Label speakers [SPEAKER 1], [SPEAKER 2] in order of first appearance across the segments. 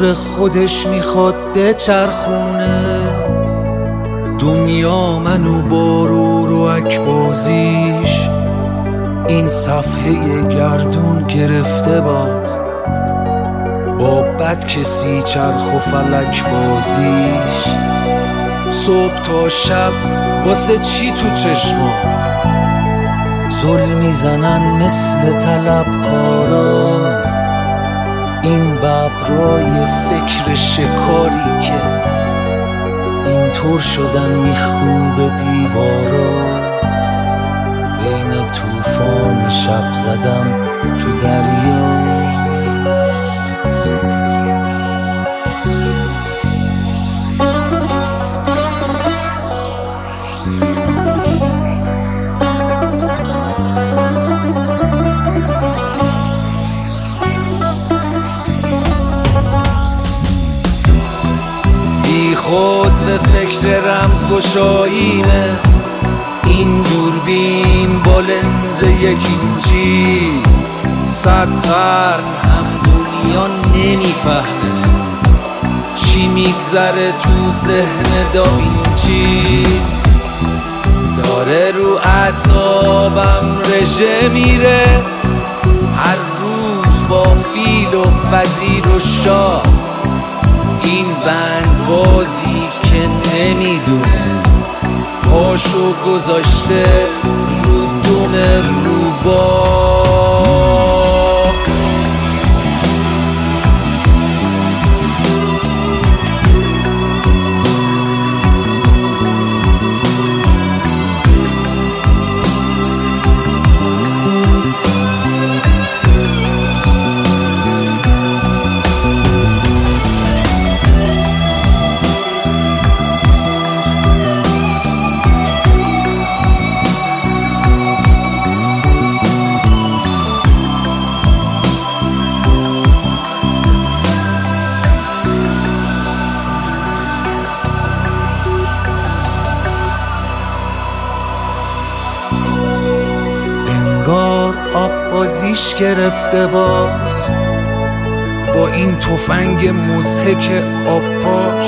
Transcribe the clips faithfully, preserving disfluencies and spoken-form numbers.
[SPEAKER 1] دور خودش میخواد بچرخونه. دنیا منو با رو رو اکبازیش این صفحه گردون گرفته باز، با بد کسی چرخ و فلک بازیش. صبح تا شب واسه چی تو چشما زل میزنن مثل طلبکارا، این ببرای فکر شکاری که اینطور شدن میخوب دیوارا. بین طوفان شب زدم تو دریا. خود به فکر رمز گشاییمه، این دوربین با لنز یک اینچی. صد قرن هم دنیا نمیفهمه چی میگذره تو ذهن داوینچی. داره رو اعصابم رژه میره، هر روز با فیل و وزیر و شاه. این بند بازی که نمیدونه پاشو گذاشته رو دم روباه. انگار آب بازیش گرفته باز، با این تفنگ مضحک آب پاش.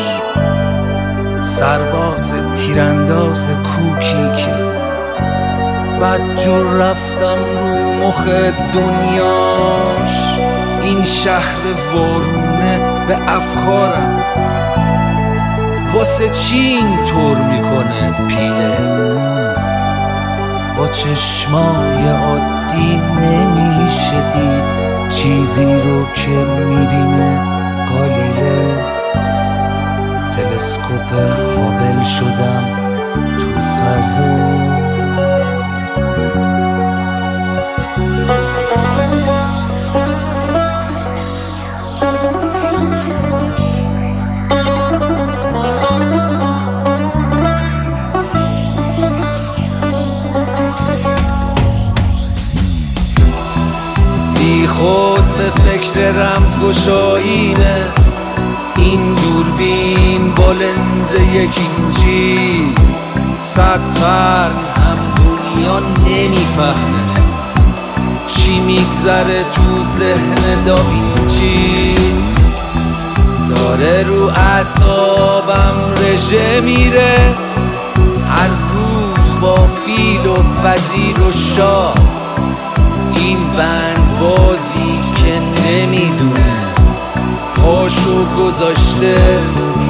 [SPEAKER 1] سرباز تیرانداز کوکی که بدجور رفتم رو مخ دنیاش. این شهر وارونه به افکارم، واسه چی این طور میکنه پیله. با چشمای عادی نمیشه دید چیزی رو که میبینه گالیله. تلسکوپ هابل شدم تو فضا. خود به فکر رمز گشاییمه، این دوربین با لنز یک اینچی. صد قرن هم دنیا نمیفهمه چی میگذره تو ذهن داوینچی. داره رو اعصابم رژه میره، هر روز با فیل و وزیر و شاه. این بند بازی که نمیدونه پاشو گذاشته